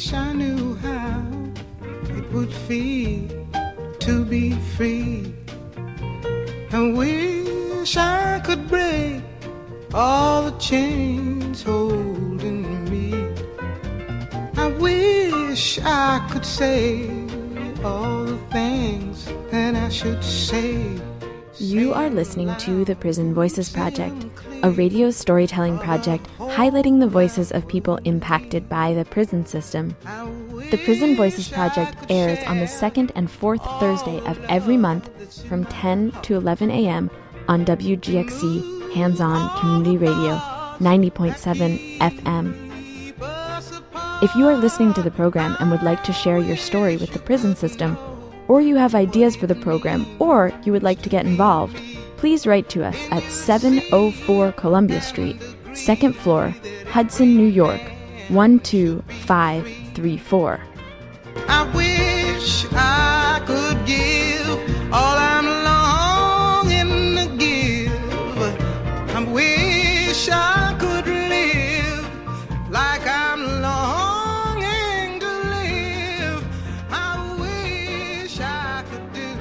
wish I knew how it would feel to be free. I wish I could break all the chains holding me. I wish I could say all the things that I should say. You are listening to the Prison Voices Project, a radio storytelling project highlighting the voices of people impacted by the prison system. The Prison Voices Project airs on the second and fourth Thursday of every month from 10 to 11 a.m. on WGXC Hands-On Community Radio, 90.7 FM. If you are listening to the program and would like to share your story with the prison system, or you have ideas for the program, or you would like to get involved, please write to us at 704 Columbia Street, 2nd floor, Hudson, New York, 12534. I wish I could give all I'm longing to give. I wish I could live like I'm longing to live. I wish I could do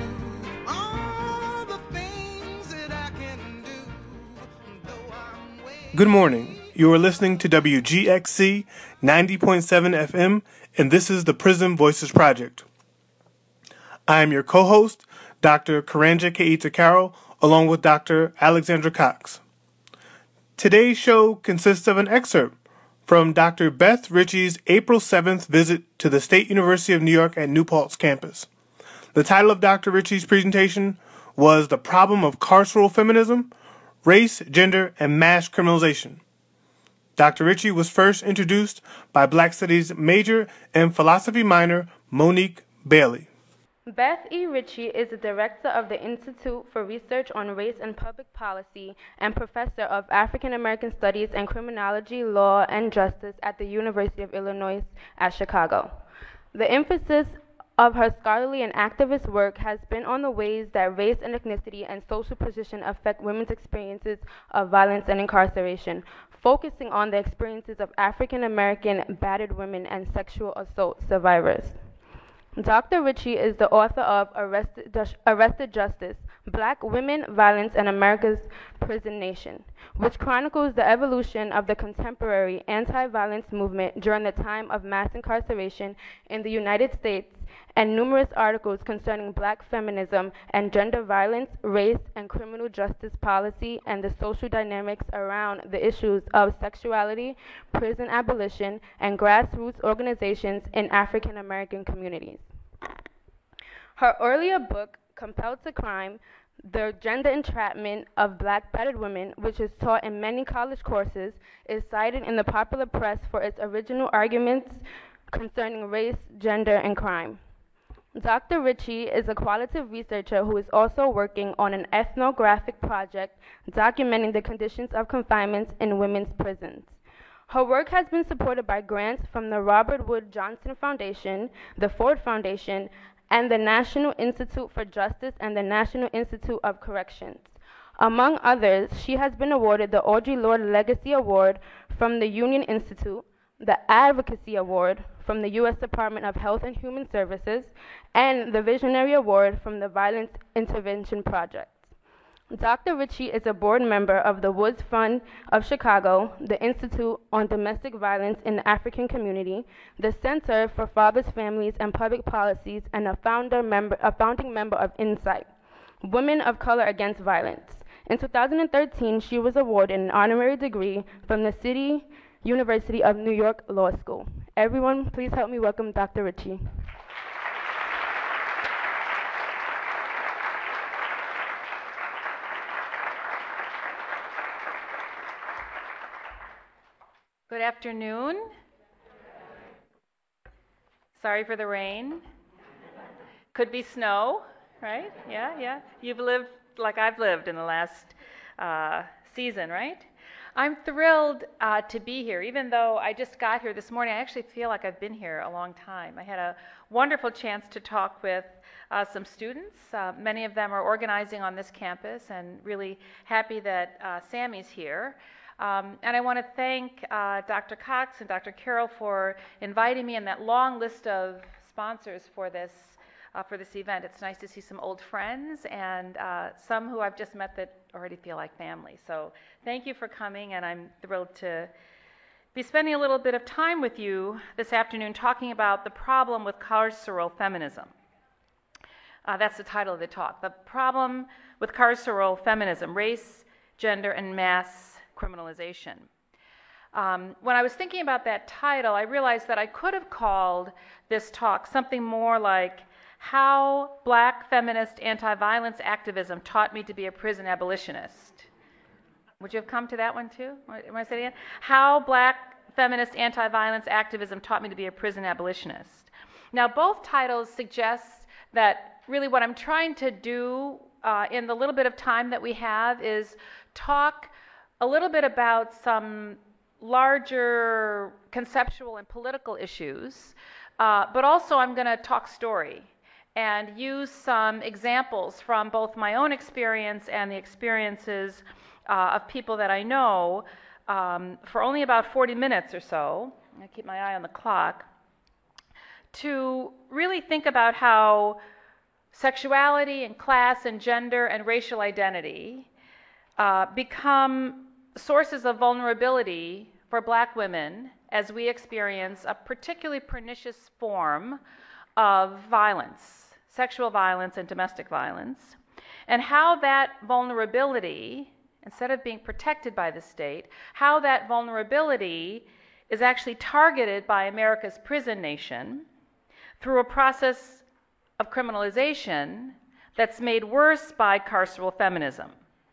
all the things that I can do, though I'm way. Good morning. You are listening to WGXC 90.7 FM, and this is the Prison Voices Project. I am your co-host, Dr. Karanja Keita Carroll, along with Dr. Alexandra Cox. Today's show consists of an excerpt from Dr. Beth Ritchie's April 7th visit to the State University of New York at New Paltz campus. The title of Dr. Ritchie's presentation was The Problem of Carceral Feminism, Race, Gender, and Mass Criminalization. Dr. Ritchie was first introduced by Black Studies major and philosophy minor Monique Bailey. Beth E. Ritchie is the director of the Institute for Research on Race and Public Policy and professor of African American Studies and Criminology, Law, and Justice at the University of Illinois at Chicago. The emphasis of her scholarly and activist work has been on the ways that race and ethnicity and social position affect women's experiences of violence and incarceration, focusing on the experiences of African American battered women and sexual assault survivors. Dr. Ritchie is the author of Arrested Justice: Black Women, Violence, and America's Prison Nation, which chronicles the evolution of the contemporary anti-violence movement during the time of mass incarceration in the United States, and numerous articles concerning Black feminism and gender violence, race, and criminal justice policy, and the social dynamics around the issues of sexuality, prison abolition, and grassroots organizations in African American communities. Her earlier book, Compelled to Crime: The Gender Entrapment of Black Battered Women, which is taught in many college courses, is cited in the popular press for its original arguments concerning race, gender, and crime. Dr. Ritchie is a qualitative researcher who is also working on an ethnographic project documenting the conditions of confinement in women's prisons. Her work has been supported by grants from the Robert Wood Johnson Foundation, the Ford Foundation, and the National Institute for Justice and the National Institute of Corrections. Among others, she has been awarded the Audre Lorde Legacy Award from the Union Institute, the Advocacy Award from the U.S. Department of Health and Human Services, and the Visionary Award from the Violence Intervention Project. Dr. Ritchie is a board member of the Woods Fund of Chicago, the Institute on Domestic Violence in the African Community, the Center for Fathers, Families, and Public Policies, and a founding member of Insight, Women of Color Against Violence. In 2013, she was awarded an honorary degree from the City University of New York Law School. Everyone, please help me welcome Dr. Ritchie. Good afternoon. Sorry for the rain. Could be snow, right? Yeah. You've lived like I've lived in the last season, right? I'm thrilled to be here. Even though I just got here this morning, I actually feel like I've been here a long time. I had a wonderful chance to talk with some students. Many of them are organizing on this campus, and really happy that Sammy's here. And I want to thank Dr. Cox and Dr. Carroll for inviting me in that long list of sponsors for this event. It's nice to see some old friends and some who I've just met that already feel like family. So thank you for coming, and I'm thrilled to be spending a little bit of time with you this afternoon talking about the problem with carceral feminism. That's the title of the talk. The problem with carceral feminism, race, gender, and mass criminalization. When I was thinking about that title, I realized that I could have called this talk something more like How Black Feminist Anti-Violence Activism Taught Me to Be a Prison Abolitionist. Would you have come to that one too? Am I saying it again? How Black Feminist Anti-Violence Activism Taught Me to Be a Prison Abolitionist. Now, both titles suggest that really what I'm trying to do in the little bit of time that we have is talk a little bit about some larger conceptual and political issues, but also I'm going to talk story and use some examples from both my own experience and the experiences of people that I know for only about 40 minutes or so. I keep my eye on the clock, to really think about how sexuality and class and gender and racial identity become sources of vulnerability for Black women as we experience a particularly pernicious form of violence, sexual violence and domestic violence, and how that vulnerability, instead of being protected by the state, how that vulnerability is actually targeted by America's prison nation through a process of criminalization that's made worse by carceral feminism.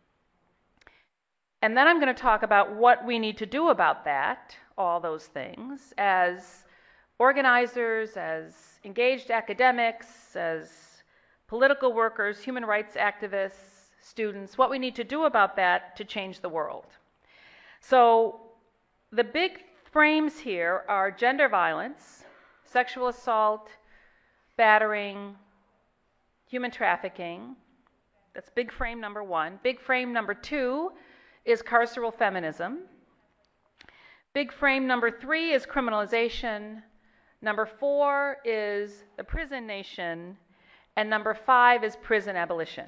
And then I'm going to talk about what we need to do about that, all those things, as organizers, as engaged academics, as political workers, human rights activists, students, what we need to do about that to change the world. So the big frames here are gender violence, sexual assault, battering, human trafficking. That's big frame number one. Big frame number two is carceral feminism. Big frame number three is criminalization. Number four is the prison nation. And number five is prison abolition.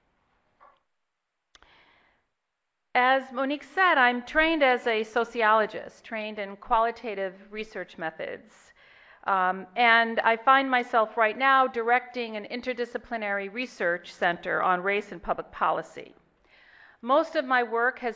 As Monique said, I'm trained as a sociologist, trained in qualitative research methods. And I find myself right now directing an interdisciplinary research center on race and public policy. Most of my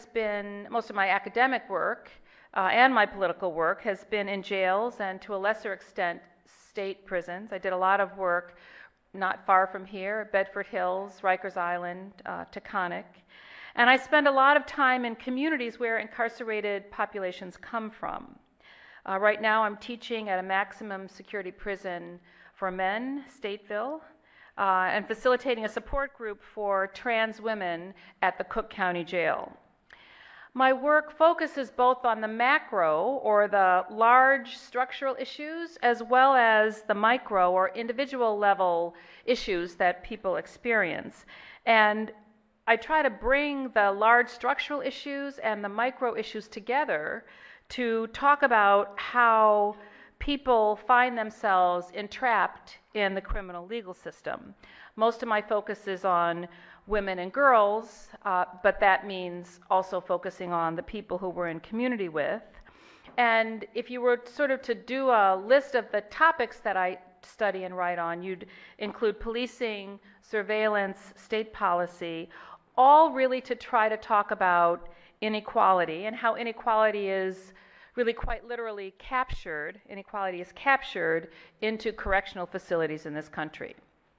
academic work and my political work has been in jails and to a lesser extent state prisons. I did a lot of work not far from here, Bedford Hills, Rikers Island, Taconic. And I spend a lot of time in communities where incarcerated populations come from. Right now I'm teaching at a maximum security prison for men, Stateville, and facilitating a support group for trans women at the Cook County Jail. My work focuses both on the macro, or the large structural issues, as well as the micro, or individual level issues that people experience. And I try to bring the large structural issues and the micro issues together to talk about how people find themselves entrapped in the criminal legal system. Most of my focus is on women and girls, but that means also focusing on the people who we're in community with. And if you were sort of to do a list of the topics that I study and write on, you'd include policing, surveillance, state policy, all really to try to talk about inequality and how inequality is really quite literally captured, inequality is captured into correctional facilities in this country.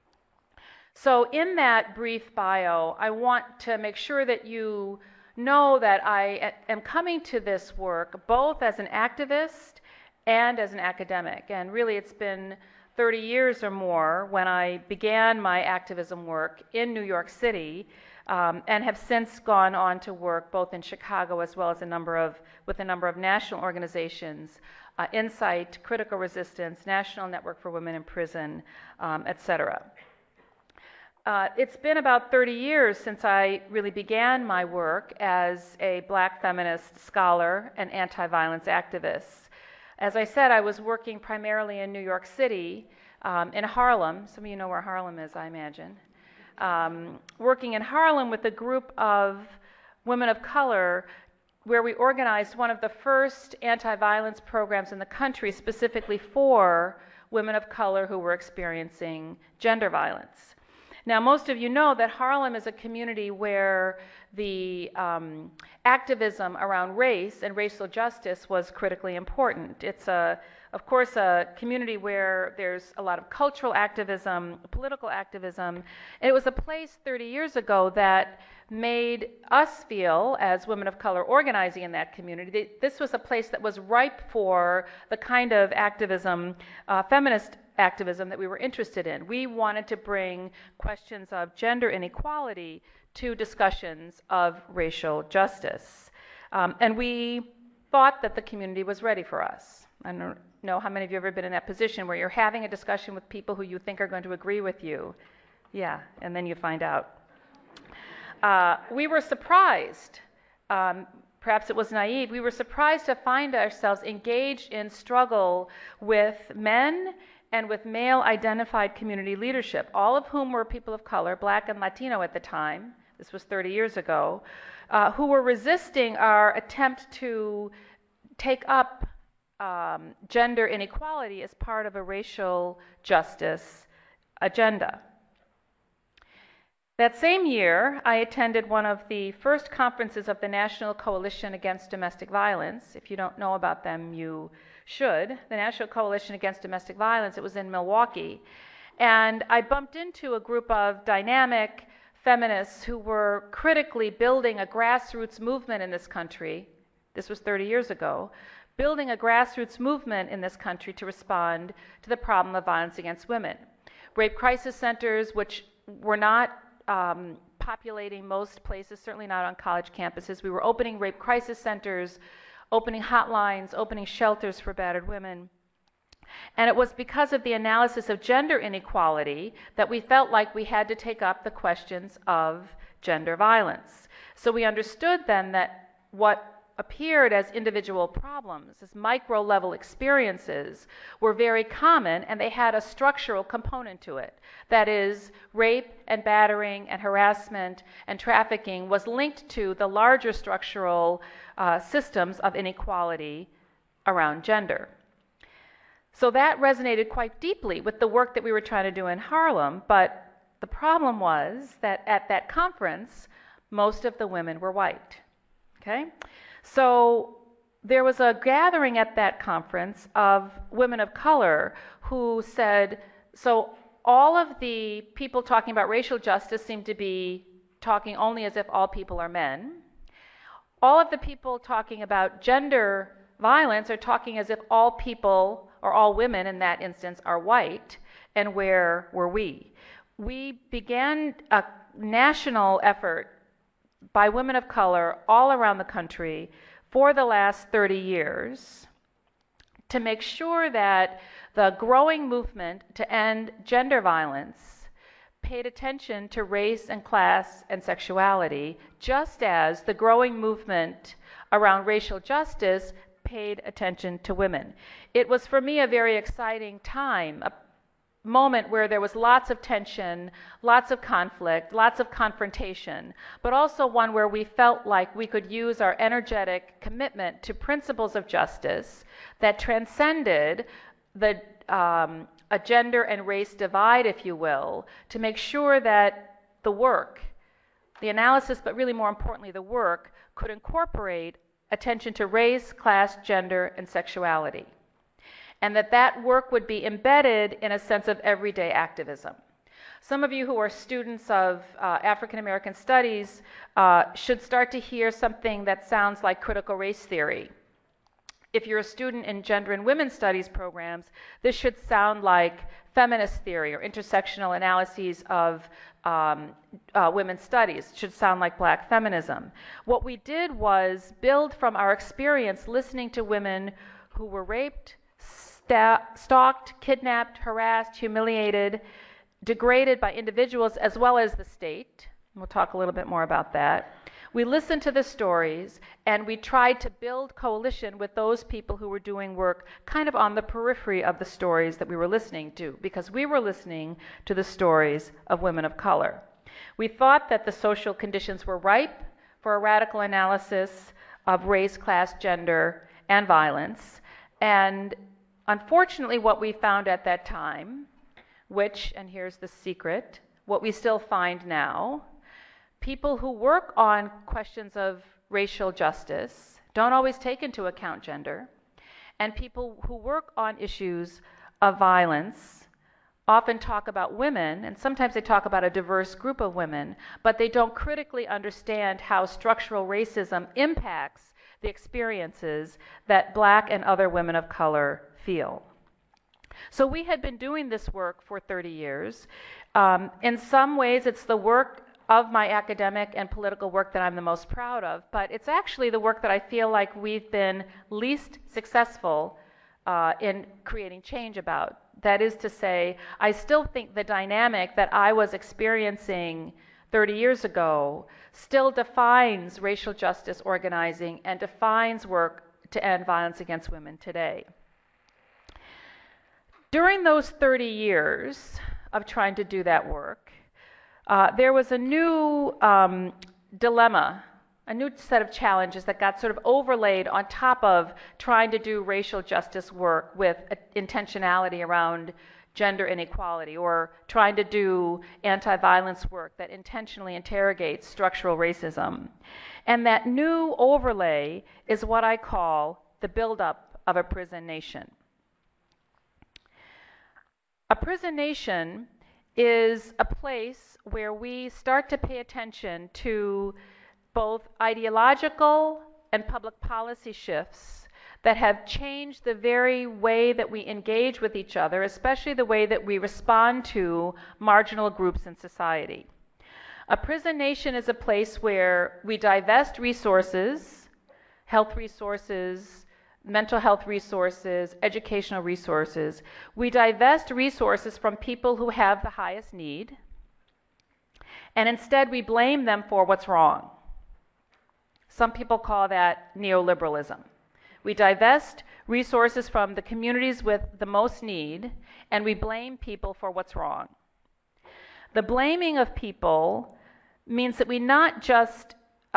So in that brief bio, I want to make sure that you know that I am coming to this work both as an activist and as an academic. And really it's been 30 years or more when I began my activism work in New York City, and have since gone on to work both in Chicago as well as with a number of national organizations, Insight, Critical Resistance, National Network for Women in Prison, et cetera. It's been about 30 years since I really began my work as a black feminist scholar and anti-violence activist. As I said, I was working primarily in New York City, in Harlem. Some of you know where Harlem is, I imagine. Working in Harlem with a group of women of color where we organized one of the first anti-violence programs in the country specifically for women of color who were experiencing gender violence. Now, most of you know that Harlem is a community where the activism around race and racial justice was critically important. It's, of course, a community where there's a lot of cultural activism, political activism. And it was a place 30 years ago that made us feel, as women of color organizing in that community, this was a place that was ripe for the kind of activism, feminist activism that we were interested in. We wanted to bring questions of gender inequality to discussions of racial justice. And we thought that the community was ready for us. I don't know how many of you have ever been in that position where you're having a discussion with people who you think are going to agree with you. Yeah, and then you find out. We were surprised, perhaps it was naive, we were surprised to find ourselves engaged in struggle with men and with male-identified community leadership, all of whom were people of color, black and Latino at the time, this was 30 years ago, who were resisting our attempt to take up gender inequality as part of a racial justice agenda. That same year, I attended one of the first conferences of the National Coalition Against Domestic Violence. If you don't know about them, you should. The National Coalition Against Domestic Violence, it was in Milwaukee. And I bumped into a group of dynamic feminists who were critically building a grassroots movement in this country. This was 30 years ago. Building a grassroots movement in this country to respond to the problem of violence against women. Rape crisis centers, which were not populating most places, certainly not on college campuses. We were opening rape crisis centers, opening hotlines, opening shelters for battered women. And it was because of the analysis of gender inequality that we felt like we had to take up the questions of gender violence. So we understood then that what appeared as individual problems, as micro-level experiences, were very common, and they had a structural component to it. That is, rape and battering and harassment and trafficking was linked to the larger structural systems of inequality around gender. So that resonated quite deeply with the work that we were trying to do in Harlem, but the problem was that at that conference, most of the women were white. Okay? So there was a gathering at that conference of women of color who said, so all of the people talking about racial justice seem to be talking only as if all people are men. All of the people talking about gender violence are talking as if all people, or all women in that instance, are white. And where were we? We began a national effort by women of color all around the country for the last 30 years to make sure that the growing movement to end gender violence paid attention to race and class and sexuality, just as the growing movement around racial justice paid attention to women. It was for me a very exciting time, a moment where there was lots of tension, lots of conflict, lots of confrontation, but also one where we felt like we could use our energetic commitment to principles of justice that transcended the a gender and race divide, if you will, to make sure that the work, the analysis, but really more importantly the work, could incorporate attention to race, class, gender, and sexuality. And that work would be embedded in a sense of everyday activism. Some of you who are students of African American studies should start to hear something that sounds like critical race theory. If you're a student in gender and women's studies programs, this should sound like feminist theory or intersectional analyses of women's studies. It should sound like black feminism. What we did was build from our experience listening to women who were raped, stalked, kidnapped, harassed, humiliated, degraded by individuals as well as the state. We'll talk a little bit more about that. We listened to the stories, and we tried to build coalition with those people who were doing work kind of on the periphery of the stories that we were listening to, because we were listening to the stories of women of color. We thought that the social conditions were ripe for a radical analysis of race, class, gender, and violence. And unfortunately, what we found at that time, which, and here's the secret, what we still find now, people who work on questions of racial justice don't always take into account gender, and people who work on issues of violence often talk about women, and sometimes they talk about a diverse group of women, but they don't critically understand how structural racism impacts the experiences that Black and other women of color feel. So we had been doing this work for 30 years. In some ways, it's the work of my academic and political work that I'm the most proud of, but it's actually the work that I feel like we've been least successful in creating change about. That is to say, I still think the dynamic that I was experiencing 30 years ago still defines racial justice organizing and defines work to end violence against women today. During those 30 years of trying to do that work, there was a new dilemma, a new set of challenges that got sort of overlaid on top of trying to do racial justice work with intentionality around gender inequality, or trying to do anti-violence work that intentionally interrogates structural racism. And that new overlay is what I call the buildup of a prison nation. A prison nation is a place where we start to pay attention to both ideological and public policy shifts that have changed the very way that we engage with each other, especially the way that we respond to marginal groups in society. A prison nation is a place where we divest resources, health resources, mental health resources, educational resources. We divest resources from people who have the highest need, and instead we blame them for what's wrong. Some people call that neoliberalism. We divest resources from the communities with the most need, and we blame people for what's wrong. The blaming of people means that we not just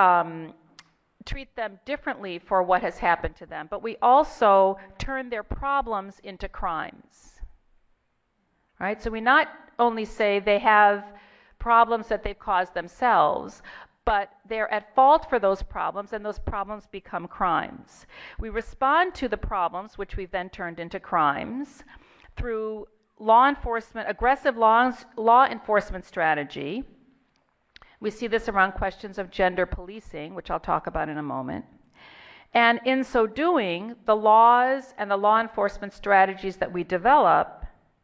treat them differently for what has happened to them, but we also turn their problems into crimes. Right? So we not only say they have problems that they've caused themselves, but they're at fault for those problems, and those problems become crimes. We respond to the problems, which we've then turned into crimes, through law enforcement, aggressive law enforcement strategy. We see this around questions of gender policing, which I'll talk about in a moment. And in so doing, the laws and the law enforcement strategies that we develop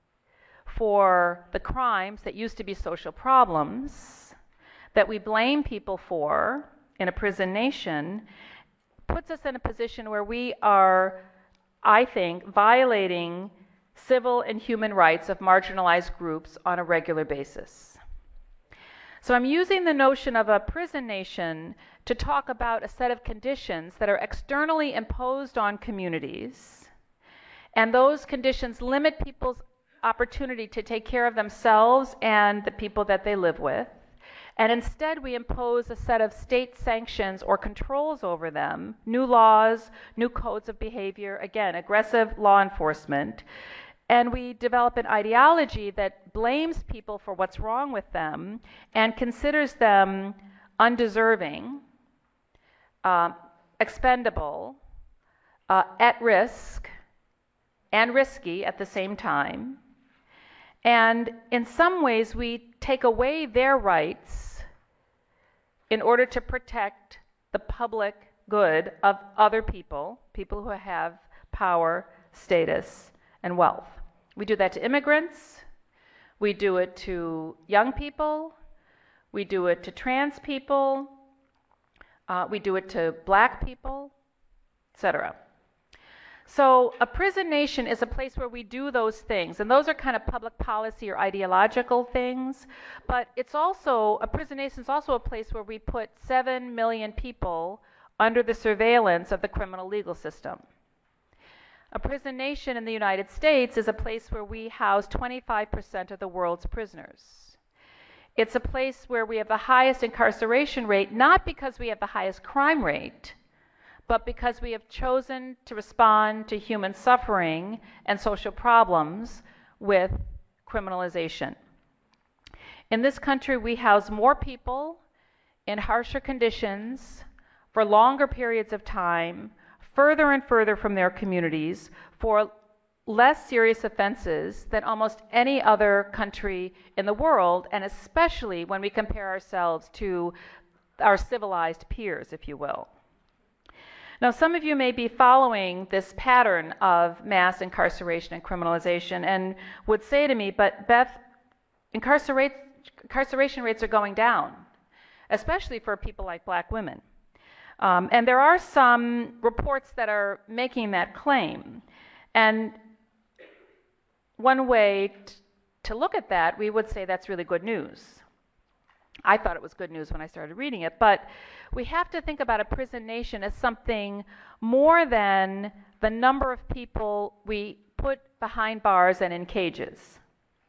for the crimes that used to be social problems that we blame people for in a prison nation puts us in a position where we are, I think, violating civil and human rights of marginalized groups on a regular basis. So I'm using the notion of a prison nation to talk about a set of conditions that are externally imposed on communities, and those conditions limit people's opportunity to take care of themselves and the people that they live with. And instead, we impose a set of state sanctions or controls over them, new laws, new codes of behavior, again, aggressive law enforcement. And we develop an ideology that blames people for what's wrong with them and considers them undeserving, expendable, at risk, and risky at the same time. And in some ways, we take away their rights in order to protect the public good of other people, people who have power, status, and wealth. We do that to immigrants. We do it to young people. We do it to trans people. We do it to Black people, etc. So a prison nation is a place where we do those things, and those are kind of public policy or ideological things, but it's also, a prison nation is also a place where we put 7 million people under the surveillance of the criminal legal system. A prison nation in the United States is a place where we house 25% of the world's prisoners. It's a place where we have the highest incarceration rate, not because we have the highest crime rate, but because we have chosen to respond to human suffering and social problems with criminalization. In this country, we house more people in harsher conditions for longer periods of time, further and further from their communities, for less serious offenses than almost any other country in the world, and especially when we compare ourselves to our civilized peers, if you will. Now, some of you may be following this pattern of mass incarceration and criminalization and would say to me, but Beth, incarceration rates are going down, especially for people like black women. And there are some reports that are making that claim. And one way to look at that, we would say that's really good news. I thought it was good news when I started reading it, but we have to think about a prison nation as something more than the number of people we put behind bars and in cages.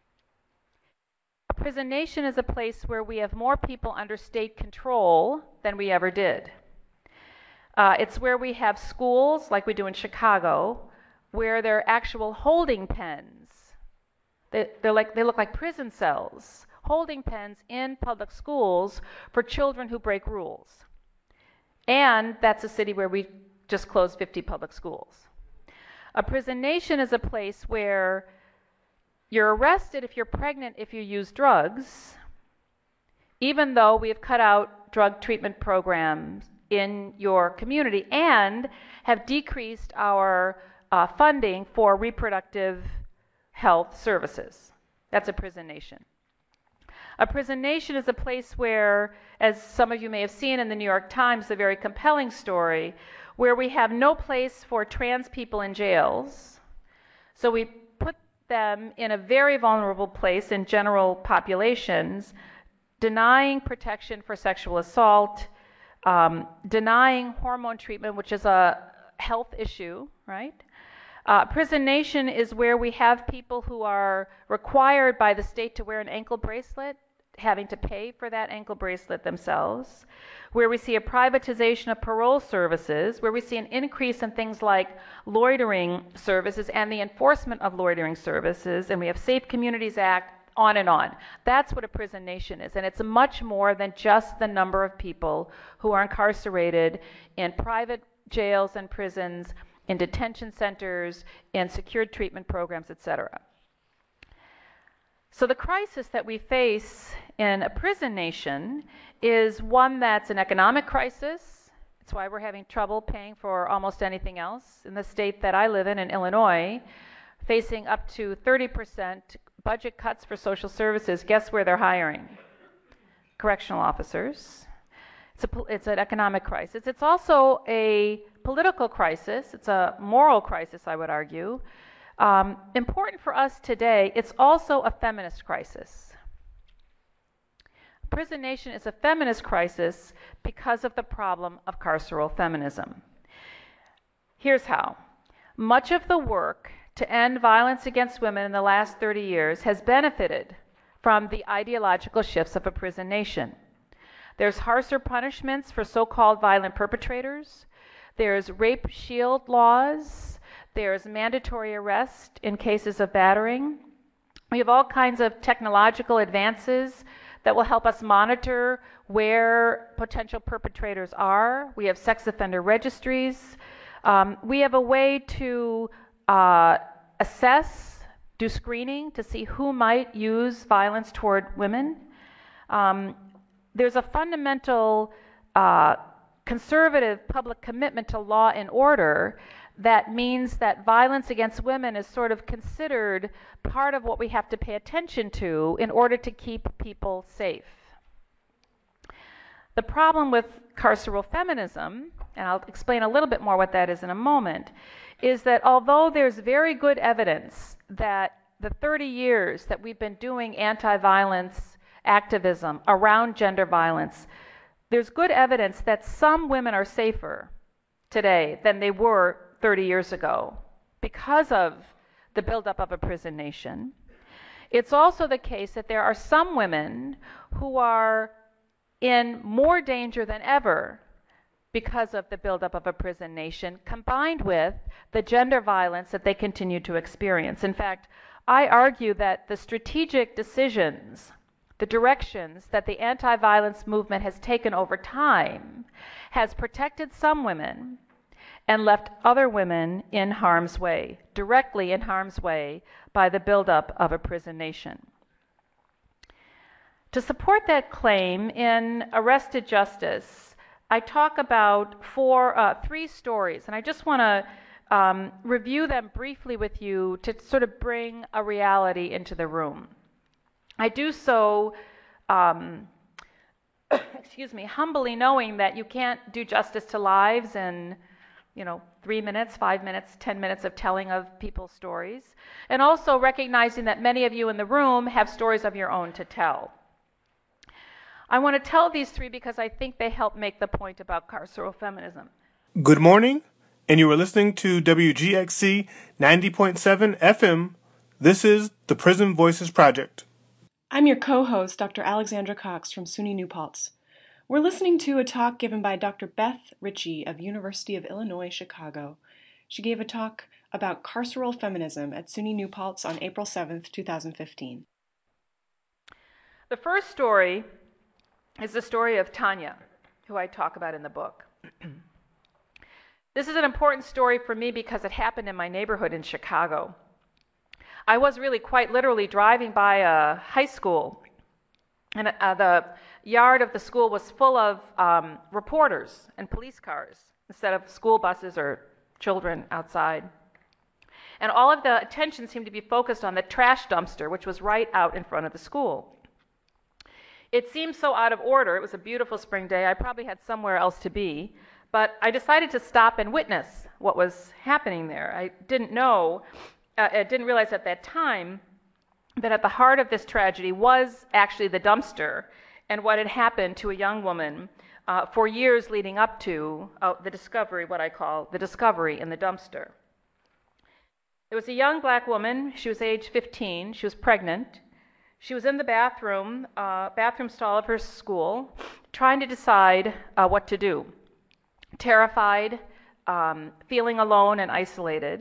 A prison nation is a place where we have more people under state control than we ever did. It's where we have schools, like we do in Chicago, where there are actual holding pens. They look like prison cells, holding pens in public schools for children who break rules. And that's a city where we just closed 50 public schools. A prison nation is a place where you're arrested if you're pregnant if you use drugs, even though we have cut out drug treatment programs in your community and have decreased our funding for reproductive health services. That's a prison nation. A prison nation is a place where, as some of you may have seen in the New York Times, a very compelling story, where we have no place for trans people in jails. So we put them in a very vulnerable place in general populations, denying protection for sexual assault, denying hormone treatment, which is a health issue, right? Prison nation is where we have people who are required by the state to wear an ankle bracelet, having to pay for that ankle bracelet themselves, where we see a privatization of parole services, where we see an increase in things like loitering services and the enforcement of loitering services, and we have Safe Communities Act, on and on. That's what a prison nation is, and it's much more than just the number of people who are incarcerated in private jails and prisons, in detention centers, in secured treatment programs, etc. So the crisis that we face in a prison nation is one that's an economic crisis. It's why we're having trouble paying for almost anything else. In the state that I live in Illinois, facing up to 30% budget cuts for social services, guess where they're hiring? Correctional officers. It's an economic crisis. It's also a political crisis. It's a moral crisis, I would argue. Important for us today, it's also a feminist crisis. Prison nation is a feminist crisis because of the problem of carceral feminism. Here's how. Much of the work to end violence against women in the last 30 years has benefited from the ideological shifts of a prison nation. There's harsher punishments for so-called violent perpetrators. There's rape shield laws. There's mandatory arrest in cases of battering. We have all kinds of technological advances that will help us monitor where potential perpetrators are. We have sex offender registries. We have a way to assess, do screening to see who might use violence toward women. There's a fundamental conservative public commitment to law and order that means that violence against women is sort of considered part of what we have to pay attention to in order to keep people safe. The problem with carceral feminism, and I'll explain a little bit more what that is in a moment, is that although there's very good evidence that the 30 years that we've been doing anti-violence activism around gender violence, there's good evidence that some women are safer today than they were 30 years ago because of the buildup of a prison nation. It's also the case that there are some women who are in more danger than ever because of the buildup of a prison nation, combined with the gender violence that they continue to experience. In fact, I argue that the strategic decisions, the directions that the anti-violence movement has taken over time, has protected some women and left other women in harm's way, directly in harm's way by the buildup of a prison nation. To support that claim, in Arrested Justice, I talk about three stories, and I just want to review them briefly with you to sort of bring a reality into the room. I do so, humbly knowing that you can't do justice to lives in 3 minutes, 5 minutes, 10 minutes of telling of people's stories, and also recognizing that many of you in the room have stories of your own to tell. I want to tell these three because I think they help make the point about carceral feminism. Good morning, and you are listening to WGXC 90.7 FM. This is the Prison Voices Project. I'm your co-host, Dr. Alexandra Cox from SUNY New Paltz. We're listening to a talk given by Dr. Beth Ritchie of University of Illinois, Chicago. She gave a talk about carceral feminism at SUNY New Paltz on April 7th, 2015. The first story is the story of Tanya, who I talk about in the book. This is an important story for me because it happened in my neighborhood in Chicago. I was really quite literally driving by a high school, and the yard of the school was full of reporters and police cars instead of school buses or children outside. And all of the attention seemed to be focused on the trash dumpster, which was right out in front of the school. It seemed so out of order. It was a beautiful spring day. I probably had somewhere else to be, but I decided to stop and witness what was happening there. I didn't realize at that time that at the heart of this tragedy was actually the dumpster and what had happened to a young woman for years leading up to the discovery, what I call the discovery in the dumpster. There was a young black woman. She was age 15. She was pregnant. She was in the bathroom stall of her school, trying to decide what to do. Terrified, feeling alone and isolated.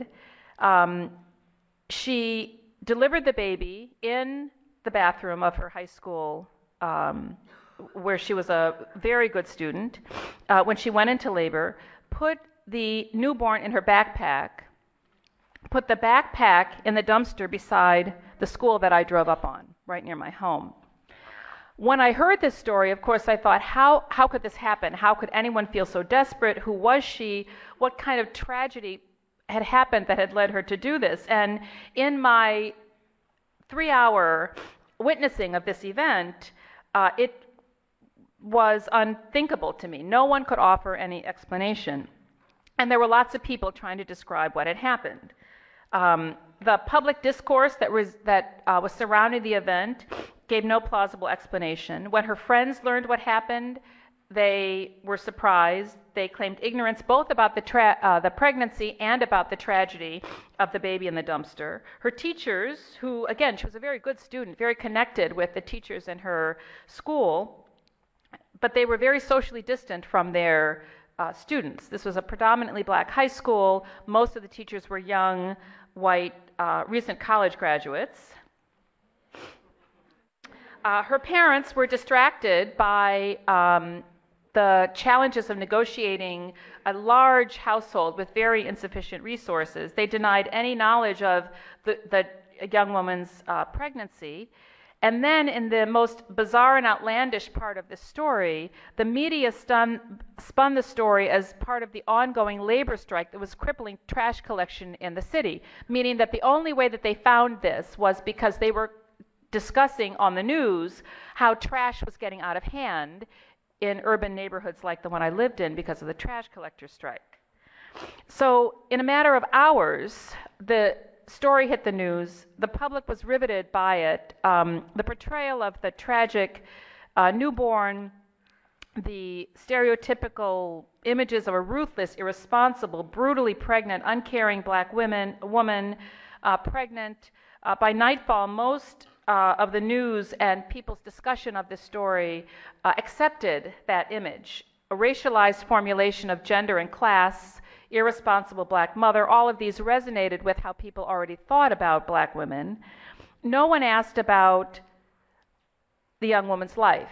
She delivered the baby in the bathroom of her high school, where she was a very good student. When she went into labor, put the newborn in her backpack, put the backpack in the dumpster beside the school that I drove up on, right near my home. When I heard this story, of course, I thought, how could this happen? How could anyone feel so desperate? Who was she? What kind of tragedy had happened that had led her to do this? And in my 3-hour witnessing of this event, it was unthinkable to me. No one could offer any explanation. And there were lots of people trying to describe what had happened. The public discourse that was surrounding the event gave no plausible explanation. When her friends learned what happened, they were surprised. They claimed ignorance both about the pregnancy and about the tragedy of the baby in the dumpster. Her teachers, who, again, she was a very good student, very connected with the teachers in her school, but they were very socially distant from their students. This was a predominantly black high school. Most of the teachers were young, white, recent college graduates. Her parents were distracted by the challenges of negotiating a large household with very insufficient resources. They denied any knowledge of the young woman's pregnancy. And then in the most bizarre and outlandish part of the story, the media spun the story as part of the ongoing labor strike that was crippling trash collection in the city, meaning that the only way that they found this was because they were discussing on the news how trash was getting out of hand in urban neighborhoods like the one I lived in because of the trash collector strike. So in a matter of hours, the story hit the news. The public was riveted by it. The portrayal of the tragic newborn, the stereotypical images of a ruthless, irresponsible, brutally pregnant, uncaring black woman pregnant. By nightfall, most of the news and people's discussion of this story accepted that image. A racialized formulation of gender and class, irresponsible black mother, all of these resonated with how people already thought about black women. No one asked about the young woman's life.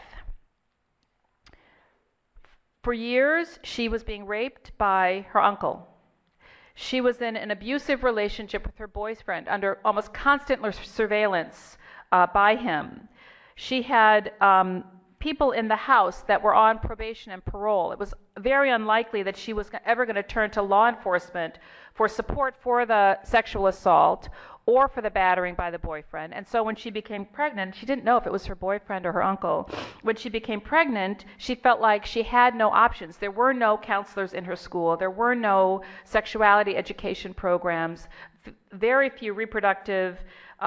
For years, she was being raped by her uncle. She was in an abusive relationship with her boyfriend under almost constant surveillance by him. She had people in the house that were on probation and parole. It was very unlikely that she was ever going to turn to law enforcement for support for the sexual assault or for the battering by the boyfriend. And so when she became pregnant, she didn't know if it was her boyfriend or her uncle. When she became pregnant, she felt like she had no options. There were no counselors in her school. There were no sexuality education programs, very few reproductive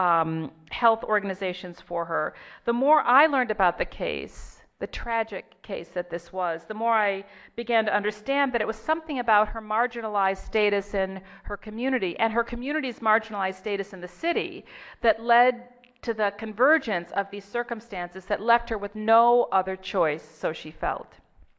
health organizations for her. The more I learned about the case, the tragic case that this was, the more I began to understand that it was something about her marginalized status in her community and her community's marginalized status in the city that led to the convergence of these circumstances that left her with no other choice, so she felt.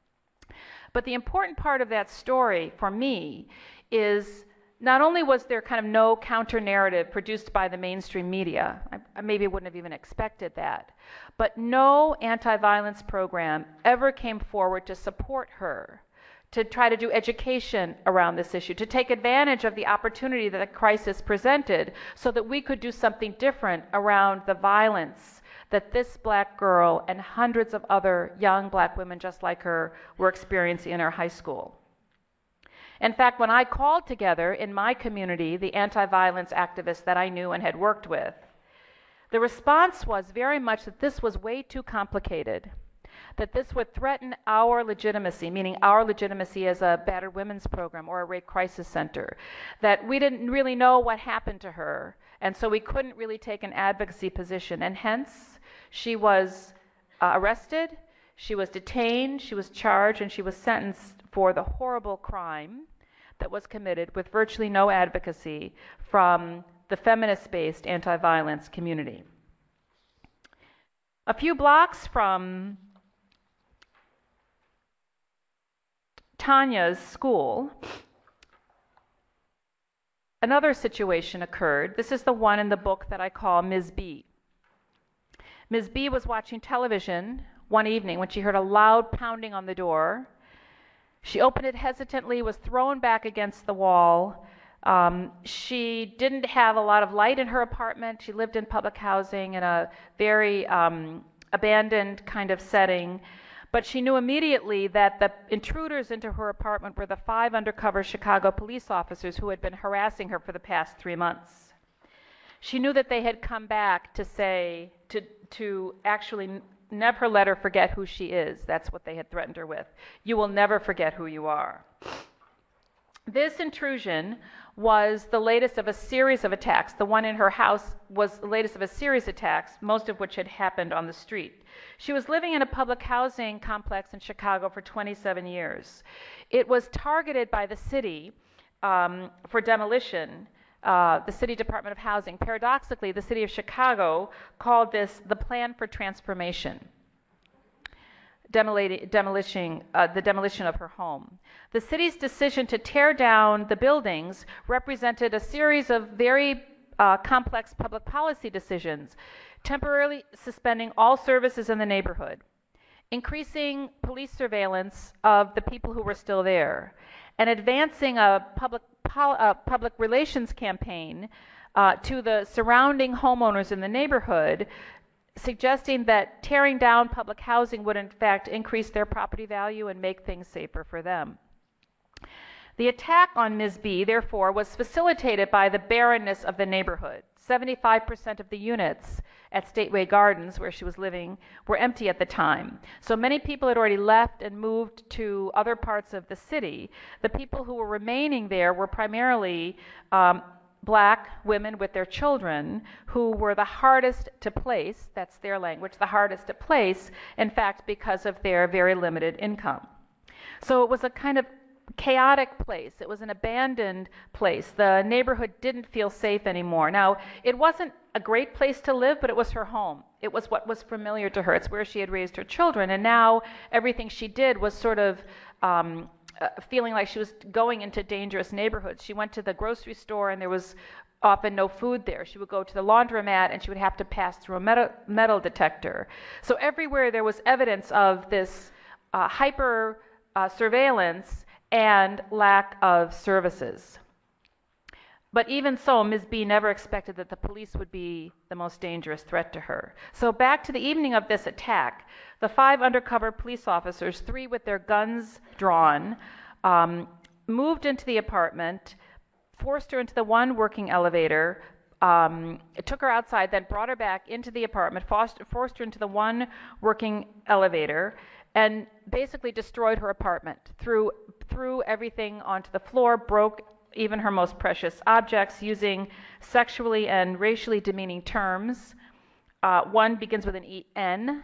But the important part of that story for me is not only was there kind of no counter-narrative produced by the mainstream media, I maybe wouldn't have even expected that, but no anti-violence program ever came forward to support her, to try to do education around this issue, to take advantage of the opportunity that the crisis presented so that we could do something different around the violence that this black girl and hundreds of other young black women just like her were experiencing in our high school. In fact, when I called together in my community the anti-violence activists that I knew and had worked with, the response was very much that this was way too complicated, that this would threaten our legitimacy, meaning our legitimacy as a battered women's program or a rape crisis center, that we didn't really know what happened to her, and so we couldn't really take an advocacy position, and hence she was arrested, she was detained, she was charged, and she was sentenced for the horrible crime that was committed with virtually no advocacy from the feminist-based anti-violence community. A few blocks from Tanya's school, another situation occurred. This is the one in the book that I call Ms. B. Ms. B was watching television one evening when she heard a loud pounding on the door. She opened it hesitantly, was thrown back against the wall. She didn't have a lot of light in her apartment. She lived in public housing in a very abandoned kind of setting. But she knew immediately that the intruders into her apartment were the 5 undercover Chicago police officers who had been harassing her for the past 3 months. She knew that they had come back to say, to actually never let her forget who she is. That's what they had threatened her with. You will never forget who you are. This intrusion was the latest of a series of attacks. The one in her house was the latest of a series of attacks, most of which had happened on the street. She was living in a public housing complex in Chicago for 27 years. It was targeted by the city for demolition. The City Department of Housing. Paradoxically, the city of Chicago called this the Plan for Transformation, the demolition of her home. The city's decision to tear down the buildings represented a series of very complex public policy decisions, temporarily suspending all services in the neighborhood, increasing police surveillance of the people who were still there, and advancing a public relations campaign to the surrounding homeowners in the neighborhood, suggesting that tearing down public housing would in fact increase their property value and make things safer for them. The attack on Ms. B, therefore, was facilitated by the barrenness of the neighborhood. 75% of the units at Stateway Gardens, where she was living, were empty at the time. So many people had already left and moved to other parts of the city. The people who were remaining there were primarily black women with their children, who were the hardest to place, that's their language, the hardest to place, in fact, because of their very limited income. So it was a kind of chaotic place. It was an abandoned place. The neighborhood didn't feel safe anymore. Now, it wasn't a great place to live, but it was her home. It was what was familiar to her. It's where she had raised her children. And now everything she did was sort of feeling like she was going into dangerous neighborhoods. She went to the grocery store and there was often no food there. She would go to the laundromat and she would have to pass through a metal detector. So everywhere there was evidence of this hyper surveillance and lack of services. But even so, Ms. B never expected that the police would be the most dangerous threat to her. So back to the evening of this attack, the 5 undercover police officers, 3 with their guns drawn, moved into the apartment, forced her into the one working elevator, took her outside, then brought her back into the apartment, forced her into the one working elevator, and basically destroyed her apartment, threw everything onto the floor, broke even her most precious objects, using sexually and racially demeaning terms. One begins with an E-N,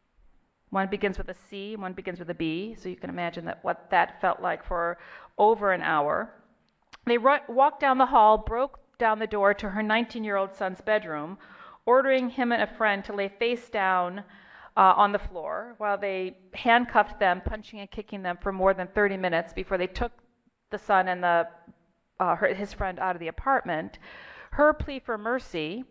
one begins with a C, one begins with a B, so you can imagine what that felt like for over an hour. They walked down the hall, broke down the door to her 19-year-old son's bedroom, ordering him and a friend to lay face down on the floor while they handcuffed them, punching and kicking them for more than 30 minutes before they took the son and his friend out of the apartment. Her plea for mercy,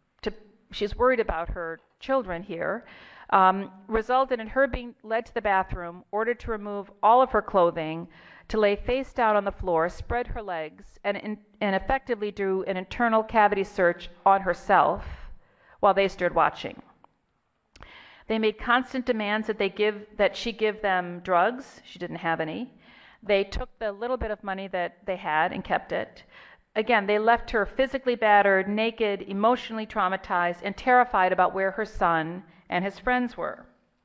she's worried about her children here, resulted in her being led to the bathroom, ordered to remove all of her clothing, to lay face down on the floor, spread her legs, and effectively do an internal cavity search on herself while they stood watching. They made constant demands that she give them drugs. She didn't have any. They took the little bit of money that they had and kept it. Again, they left her physically battered, naked, emotionally traumatized, and terrified about where her son and his friends were.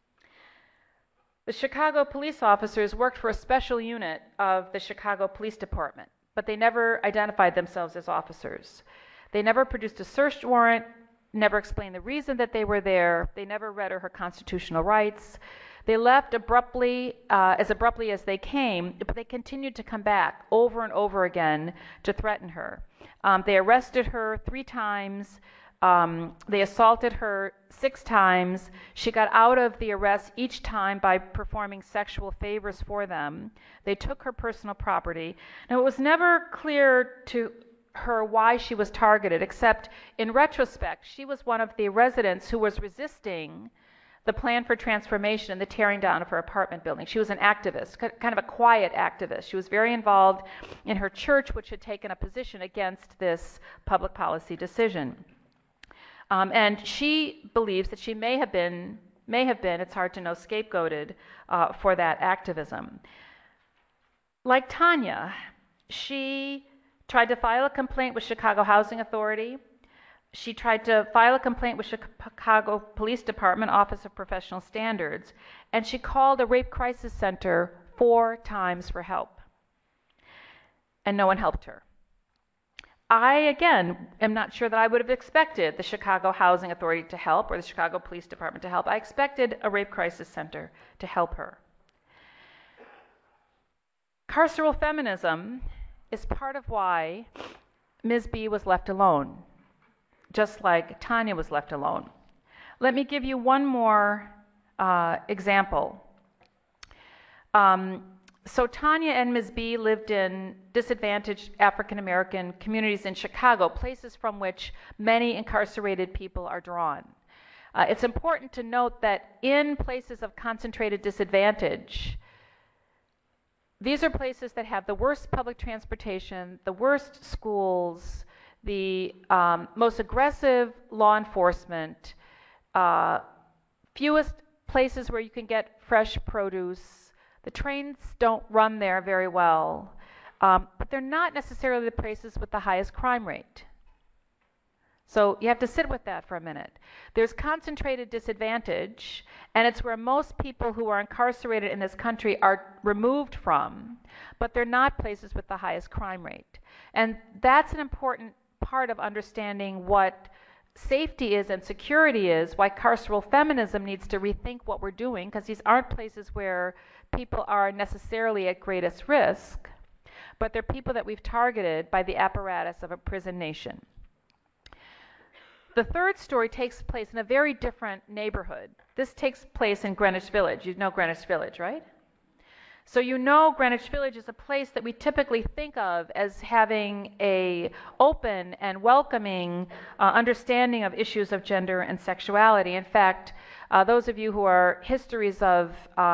The Chicago police officers worked for a special unit of the Chicago Police Department, but they never identified themselves as officers. They never produced a search warrant, never explained the reason that they were there. They never read her constitutional rights. They left as abruptly as they came, but they continued to come back over and over again to threaten her. They arrested her 3 times. They assaulted her 6 times. She got out of the arrest each time by performing sexual favors for them. They took her personal property. Now, it was never clear to her why she was targeted, except in retrospect, she was one of the residents who was resisting the plan for transformation and the tearing down of her apartment building. She was an activist, kind of a quiet activist. She was very involved in her church, which had taken a position against this public policy decision. And she believes that she may have been, it's hard to know, scapegoated for that activism. Like Tanya, she tried to file a complaint with Chicago Housing Authority. She tried to file a complaint with Chicago Police Department Office of Professional Standards, and she called a rape crisis center 4 times for help. And no one helped her. I, again, am not sure that I would have expected the Chicago Housing Authority to help or the Chicago Police Department to help. I expected a rape crisis center to help her. Carceral feminism is part of why Ms. B was left alone, just like Tanya was left alone. Let me give you one more example. So Tanya and Ms. B lived in disadvantaged African American communities in Chicago, places from which many incarcerated people are drawn. It's important to note that in places of concentrated disadvantage, these are places that have the worst public transportation, the worst schools, the most aggressive law enforcement, fewest places where you can get fresh produce. The trains don't run there very well, but they're not necessarily the places with the highest crime rate. So you have to sit with that for a minute. There's concentrated disadvantage, and it's where most people who are incarcerated in this country are removed from, but they're not places with the highest crime rate. And that's an important part of understanding what safety is and security is, why carceral feminism needs to rethink what we're doing, because these aren't places where people are necessarily at greatest risk, but they're people that we've targeted by the apparatus of a prison nation. The third story takes place in a very different neighborhood. This takes place in Greenwich Village. You know Greenwich Village, right? So you know Greenwich Village is a place that we typically think of as having a open and welcoming understanding of issues of gender and sexuality. In fact, those of you who are histories of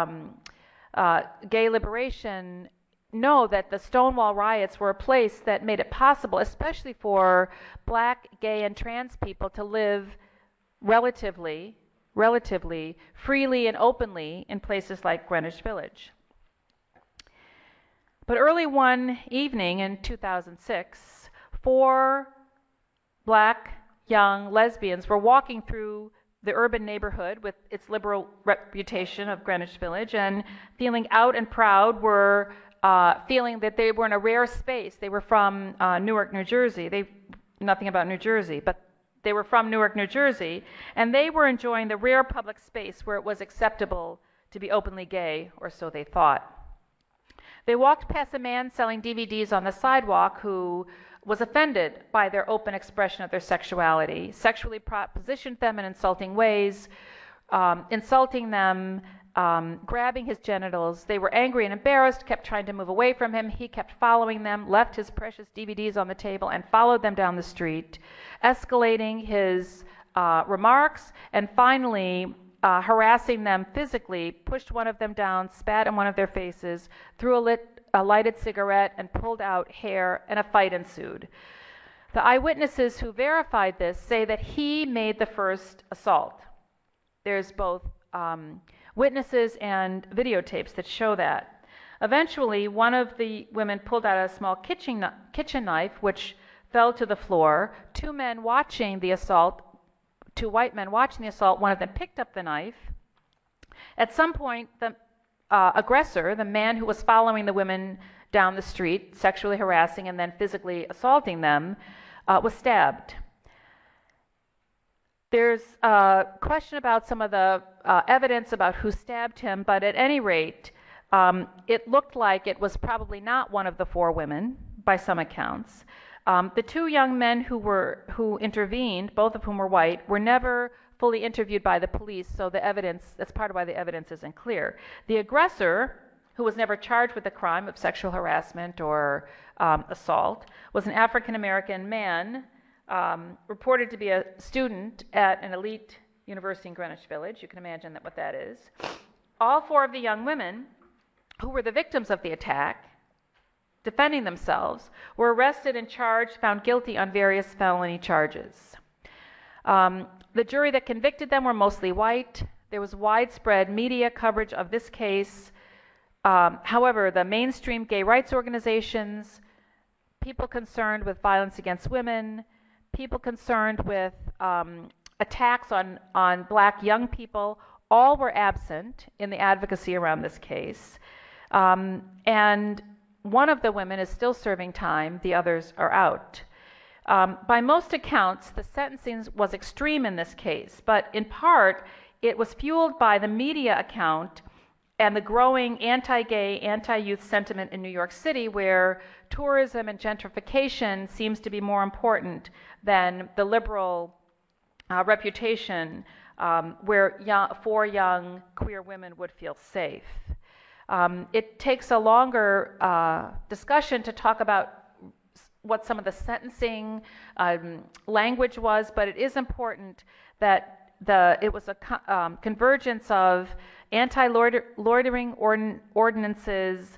gay liberation know that the Stonewall riots were a place that made it possible, especially for black, gay, and trans people to live relatively freely and openly in places like Greenwich Village. But early one evening in 2006, 4 black young lesbians were walking through the urban neighborhood with its liberal reputation of Greenwich Village, and feeling out and proud, were feeling that they were in a rare space. They were from Newark, New Jersey. Nothing about New Jersey, but they were from Newark, New Jersey, and they were enjoying the rare public space where it was acceptable to be openly gay, or so they thought. They walked past a man selling DVDs on the sidewalk who was offended by their open expression of their sexuality, sexually positioned them in insulting ways, insulting them, grabbing his genitals. They were angry and embarrassed, kept trying to move away from him. He kept following them, left his precious DVDs on the table, and followed them down the street, escalating his remarks, and finally harassing them physically, pushed one of them down, spat in one of their faces, threw a lighted cigarette, and pulled out hair, and a fight ensued. The eyewitnesses who verified this say that he made the first assault. There's both witnesses and videotapes that show that. Eventually, one of the women pulled out a small kitchen knife, which fell to the floor. 2 men watching the assault, 2 white men watching the assault, one of them picked up the knife. At some point, the aggressor, the man who was following the women down the street, sexually harassing and then physically assaulting them, was stabbed. There's a question about some of the evidence about who stabbed him, but at any rate, it looked like it was probably not one of the 4 women, by some accounts. The 2 young men who intervened, both of whom were white, were never fully interviewed by the police, so the evidence, that's part of why the evidence isn't clear. The aggressor, who was never charged with the crime of sexual harassment or assault, was an African-American man, reported to be a student at an elite university in Greenwich Village. You can imagine what that is. All 4 of the young women who were the victims of the attack, defending themselves, were arrested and charged, found guilty on various felony charges. The jury that convicted them were mostly white. There was widespread media coverage of this case. However, the mainstream gay rights organizations, people concerned with violence against women, people concerned with attacks on black young people, all were absent in the advocacy around this case. And one of the women is still serving time, the others are out. By most accounts, the sentencing was extreme in this case, but in part, it was fueled by the media account and the growing anti-gay, anti-youth sentiment in New York City, where tourism and gentrification seems to be more important than the liberal reputation where 4 young queer women would feel safe. It takes a longer discussion to talk about what some of the sentencing language was, but it is important that it was a convergence of anti-loitering ordinances,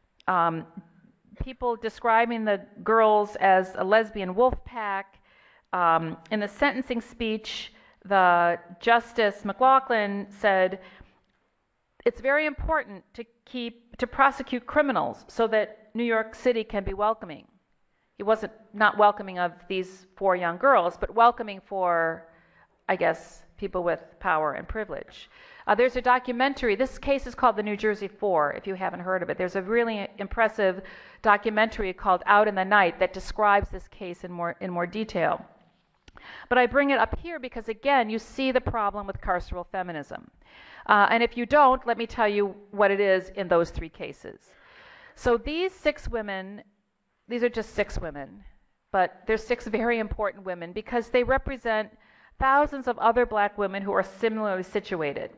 people describing the girls as a lesbian wolf pack. In the sentencing speech, the Justice McLaughlin said, "It's very important to prosecute criminals so that New York City can be welcoming." he wasn't not welcoming of these 4 young girls, but welcoming for, I guess, people with power and privilege. There's a documentary. This case is called the New Jersey Four, if you haven't heard of it. There's a really impressive documentary called Out in the Night that describes this case in more detail. But I bring it up here because, again, you see the problem with carceral feminism. And if you don't, let me tell you what it is in those 3 cases. So these 6 women, these are just 6 women, but they're 6 very important women because they represent thousands of other black women who are similarly situated,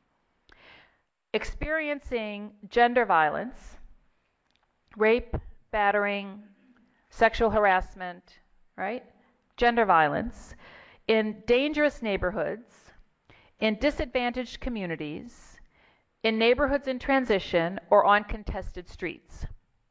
experiencing gender violence, rape, battering, sexual harassment, right? Gender violence in dangerous neighborhoods, in disadvantaged communities, in neighborhoods in transition, or on contested streets.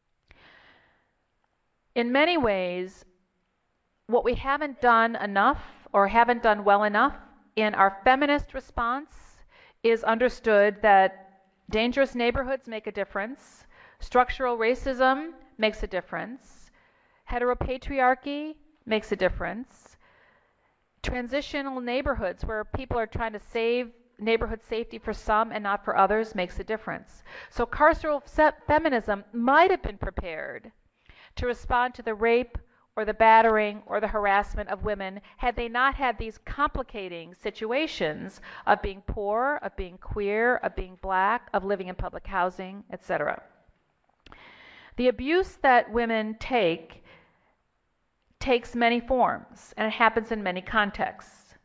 In many ways, what we haven't done enough or haven't done well enough in our feminist response is understood that dangerous neighborhoods make a difference, structural racism makes a difference, heteropatriarchy makes a difference, transitional neighborhoods where people are trying to save neighborhood safety for some and not for others makes a difference. So carceral feminism might have been prepared to respond to the rape or the battering or the harassment of women had they not had these complicating situations of being poor, of being queer, of being black, of living in public housing, etc. The abuse that women takes many forms, and it happens in many contexts.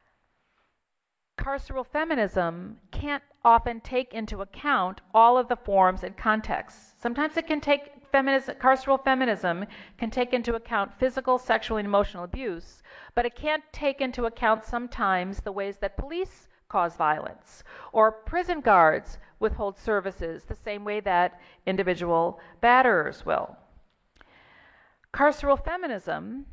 Carceral feminism can't often take into account all of the forms and contexts. Sometimes it can take carceral feminism can take into account physical, sexual, and emotional abuse, but it can't take into account sometimes the ways that police cause violence, or prison guards withhold services the same way that individual batterers will. Carceral feminism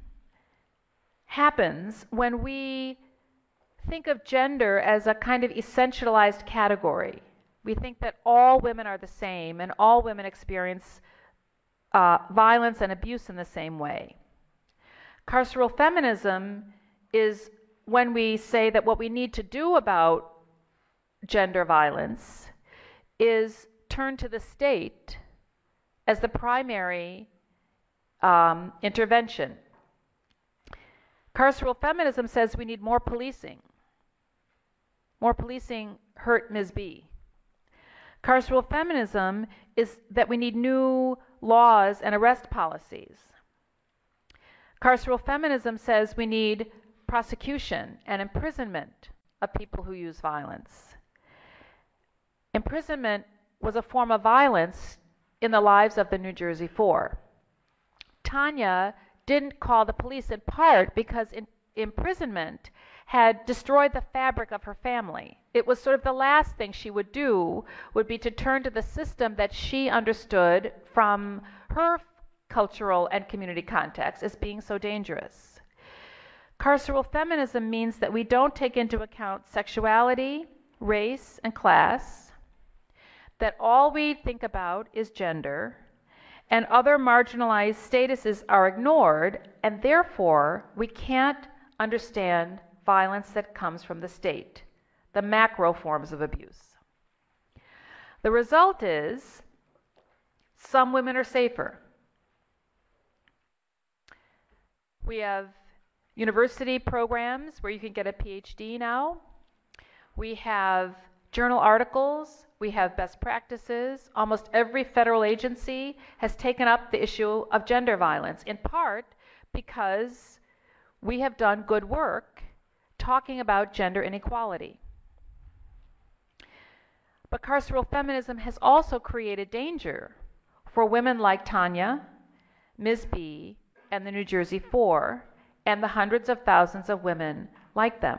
happens when we think of gender as a kind of essentialized category. We think that all women are the same and all women experience violence and abuse in the same way. Carceral feminism is when we say that what we need to do about gender violence is turn to the state as the primary intervention. Carceral feminism says we need more policing. More policing hurt Ms. B. Carceral feminism is that we need new laws and arrest policies. Carceral feminism says we need prosecution and imprisonment of people who use violence. Imprisonment was a form of violence in the lives of the New Jersey Four. Tanya didn't call the police in part because imprisonment had destroyed the fabric of her family. It was sort of the last thing she would do would be to turn to the system that she understood from her cultural and community context as being so dangerous. Carceral feminism means that we don't take into account sexuality, race, and class, that all we think about is gender, and other marginalized statuses are ignored, and therefore we can't understand violence that comes from the state, the macro forms of abuse. The result is some women are safer. We have university programs where you can get a PhD now. We have journal articles. We have best practices. Almost every federal agency has taken up the issue of gender violence, in part because we have done good work talking about gender inequality. But carceral feminism has also created danger for women like Tanya, Ms. B, and the New Jersey Four, and the hundreds of thousands of women like them.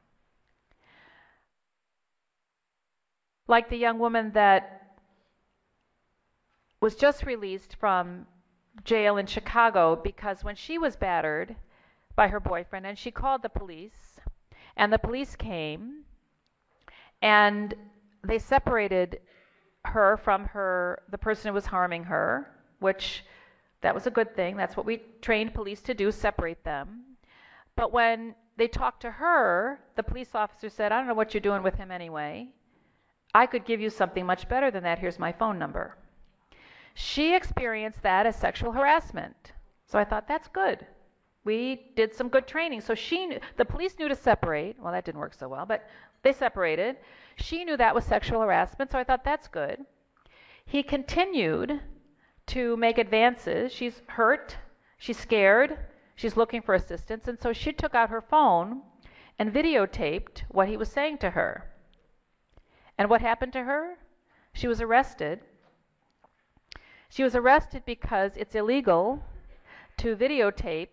Like the young woman that was just released from jail in Chicago because when she was battered by her boyfriend and she called the police, and the police came and they separated her from the person who was harming her, which That was a good thing. That's what we trained police to do, separate them. But when they talked to her, the police officer said, I don't know what you're doing with him anyway. I could give you something much better than that. Here's my phone number. She experienced that as sexual harassment. So I thought, that's good. We did some good training. So the police knew to separate. Well, that didn't work so well, but they separated. She knew that was sexual harassment, so I thought, that's good. He continued to make advances. She's hurt. She's scared. She's looking for assistance. And so she took out her phone and videotaped what he was saying to her. And what happened to her? She was arrested. She was arrested because it's illegal to videotape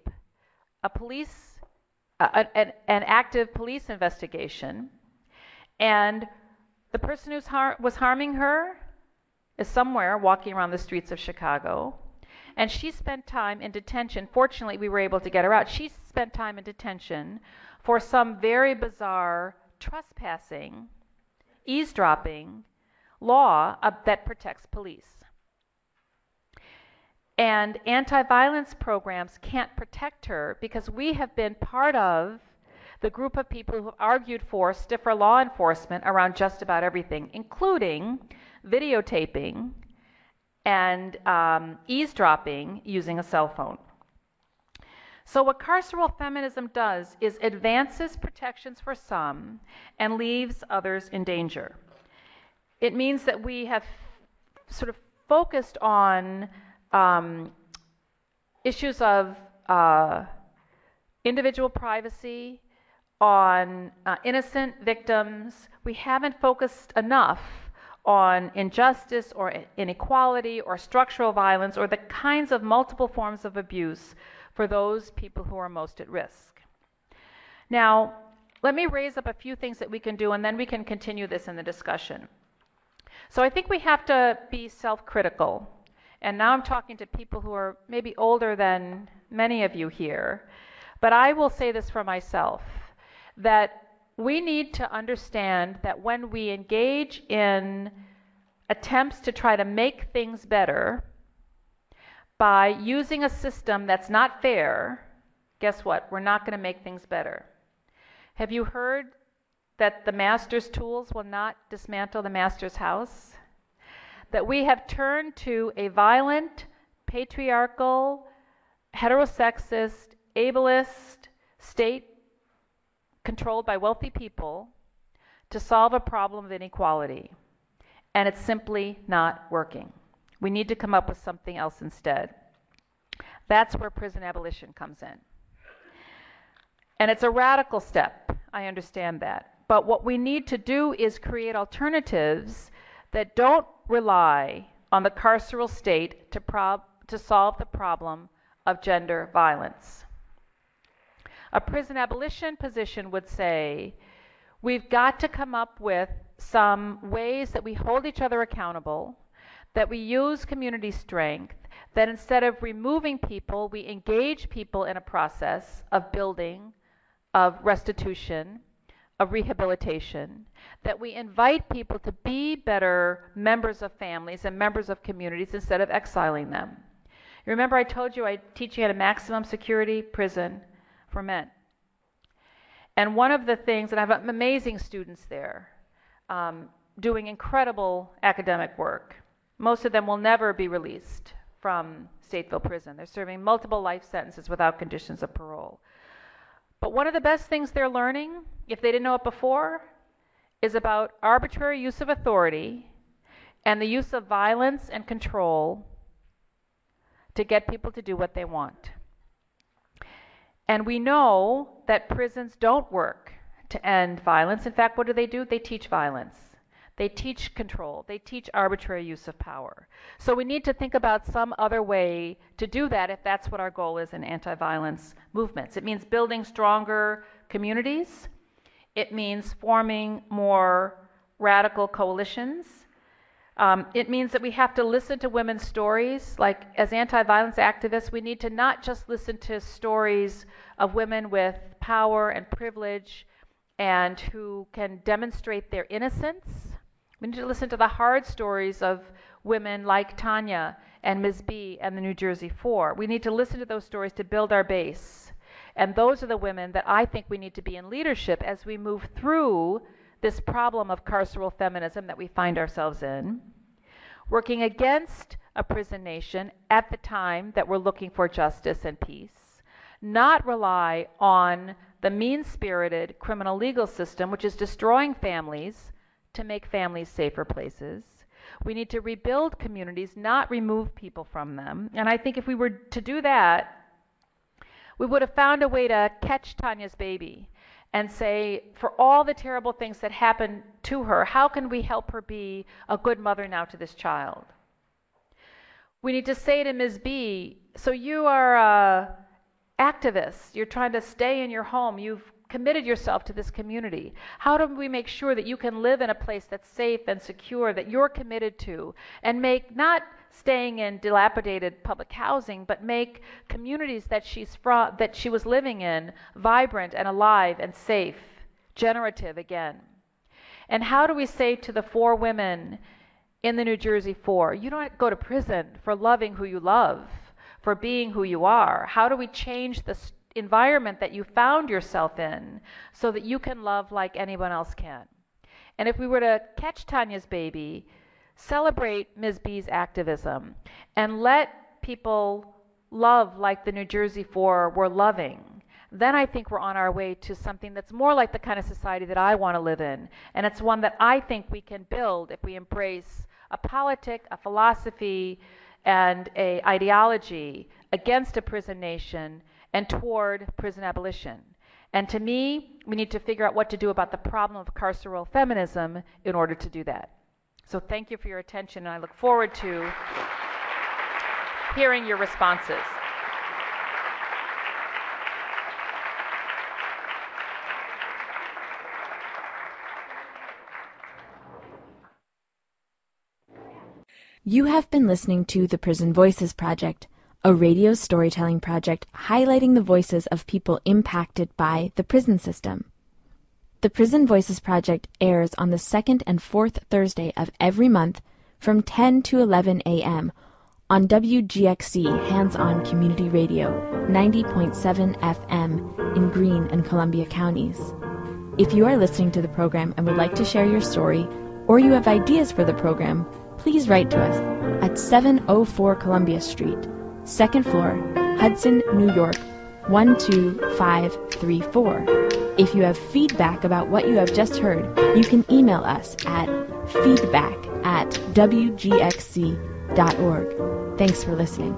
an active police investigation. And the person who was harming her is somewhere walking around the streets of Chicago. And she spent time in detention. Fortunately, we were able to get her out. She spent time in detention for some very bizarre trespassing, eavesdropping law that protects police. And anti-violence programs can't protect her because we have been part of the group of people who have argued for stiffer law enforcement around just about everything, including videotaping and eavesdropping using a cell phone. So what carceral feminism does is advances protections for some and leaves others in danger. It means that we have sort of focused on issues of individual privacy, on innocent victims. We haven't focused enough on injustice or inequality or structural violence or the kinds of multiple forms of abuse for those people who are most at risk. Now, let me raise up a few things that we can do, and then we can continue this in the discussion. So I think we have to be self-critical. And now I'm talking to people who are maybe older than many of you here. But I will say this for myself, that we need to understand that when we engage in attempts to try to make things better by using a system that's not fair, guess what? We're not going to make things better. Have you heard that the master's tools will not dismantle the master's house? That we have turned to a violent, patriarchal, heterosexist, ableist state controlled by wealthy people to solve a problem of inequality. And it's simply not working. We need to come up with something else instead. That's where prison abolition comes in. And it's a radical step, I understand that. But what we need to do is create alternatives that don't rely on the carceral state to solve the problem of gender violence. A prison abolition position would say, we've got to come up with some ways that we hold each other accountable, that we use community strength, that instead of removing people, we engage people in a process of building, of restitution, of rehabilitation, that we invite people to be better members of families and members of communities instead of exiling them. You remember I told you I'm teaching at a maximum security prison for men. And one of the things, and I have amazing students there, doing incredible academic work. Most of them will never be released from Stateville Prison. They're serving multiple life sentences without conditions of parole. But one of the best things they're learning, if they didn't know it before, is about arbitrary use of authority and the use of violence and control to get people to do what they want. And we know that prisons don't work to end violence. In fact, what do? They teach violence. They teach control. They teach arbitrary use of power. So we need to think about some other way to do that if that's what our goal is in anti-violence movements. It means building stronger communities. It means forming more radical coalitions. It means that we have to listen to women's stories. Like, as anti-violence activists, we need to not just listen to stories of women with power and privilege and who can demonstrate their innocence. We need to listen to the hard stories of women like Tanya and Ms. B and the New Jersey Four. We need to listen to those stories to build our base. And those are the women that I think we need to be in leadership as we move through this problem of carceral feminism that we find ourselves in, working against a prison nation at the time that we're looking for justice and peace, not rely on the mean-spirited criminal legal system, which is destroying families to make families safer places. We need to rebuild communities, not remove people from them. And I think if we were to do that, we would have found a way to catch Tanya's baby and say, for all the terrible things that happened to her, how can we help her be a good mother now to this child? We need to say to Ms. B, so you are an activist, you're trying to stay in your home, you've committed yourself to this community. How do we make sure that you can live in a place that's safe and secure, that you're committed to, and make not staying in dilapidated public housing, but make communities that she was living in vibrant and alive and safe, generative again? And how do we say to the 4 women in the New Jersey Four, you don't go to prison for loving who you love, for being who you are? How do we change the environment that you found yourself in so that you can love like anyone else can? And if we were to catch Tanya's baby, celebrate Ms. B's activism, and let people love like the New Jersey Four were loving, then I think we're on our way to something that's more like the kind of society that I want to live in. And it's one that I think we can build if we embrace a politic, a philosophy, and an ideology against a prison nation and toward prison abolition. And to me, we need to figure out what to do about the problem of carceral feminism in order to do that. So thank you for your attention, and I look forward to hearing your responses. You have been listening to the Prison Voices Project, a radio storytelling project highlighting the voices of people impacted by the prison system. The Prison Voices Project airs on the second and fourth Thursday of every month from 10 to 11 a.m. on WGXC Hands-On Community Radio, 90.7 FM in Greene and Columbia counties. If you are listening to the program and would like to share your story, or you have ideas for the program, please write to us at 704 Columbia Street, 2nd floor, Hudson, New York, 12534. If you have feedback about what you have just heard, you can email us at feedback@wgxc.org. Thanks for listening.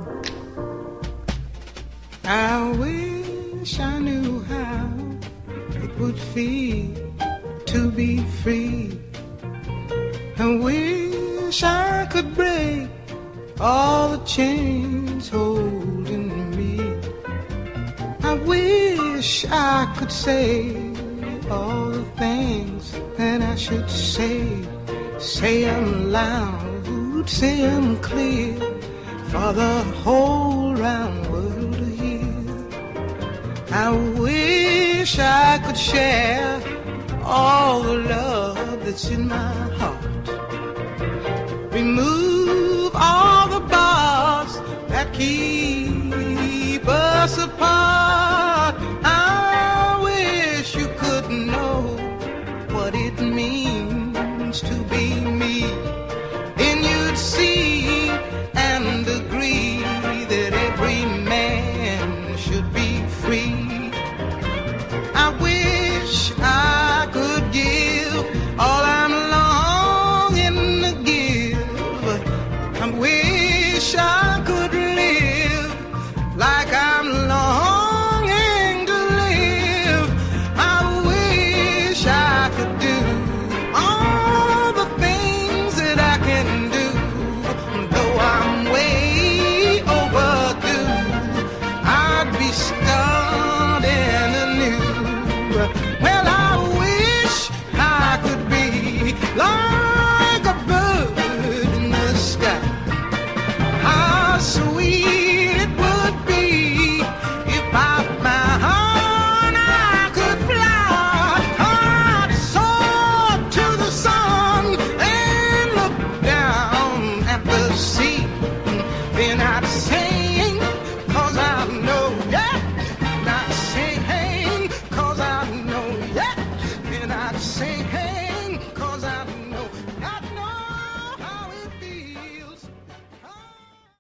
I wish I knew how it would feel to be free. I wish I could break all the chains holding me. I wish I could say all the things that I should say. Say them loud, say them clear, for the whole round world to hear. I wish I could share all the love that's in my heart. Remove all the bars that keep